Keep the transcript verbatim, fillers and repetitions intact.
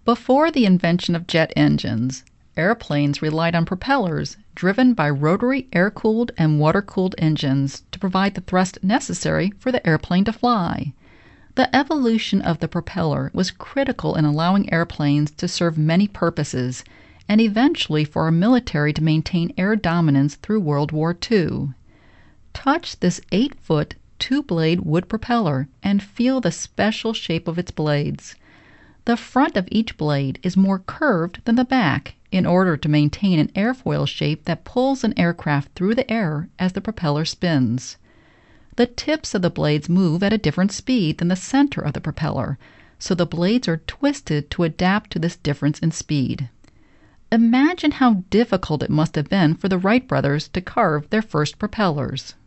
Before the invention of jet engines, airplanes relied on propellers driven by rotary air-cooled and water-cooled engines to provide the thrust necessary for the airplane to fly. The evolution of the propeller was critical in allowing airplanes to serve many purposes, and eventually for our military to maintain air dominance through World War Two. Touch this eight-foot, two-blade wood propeller and feel the special shape of its blades. The front of each blade is more curved than the back in order to maintain an airfoil shape that pulls an aircraft through the air as the propeller spins. The tips of the blades move at a different speed than the center of the propeller, so the blades are twisted to adapt to this difference in speed. Imagine how difficult it must have been for the Wright brothers to carve their first propellers.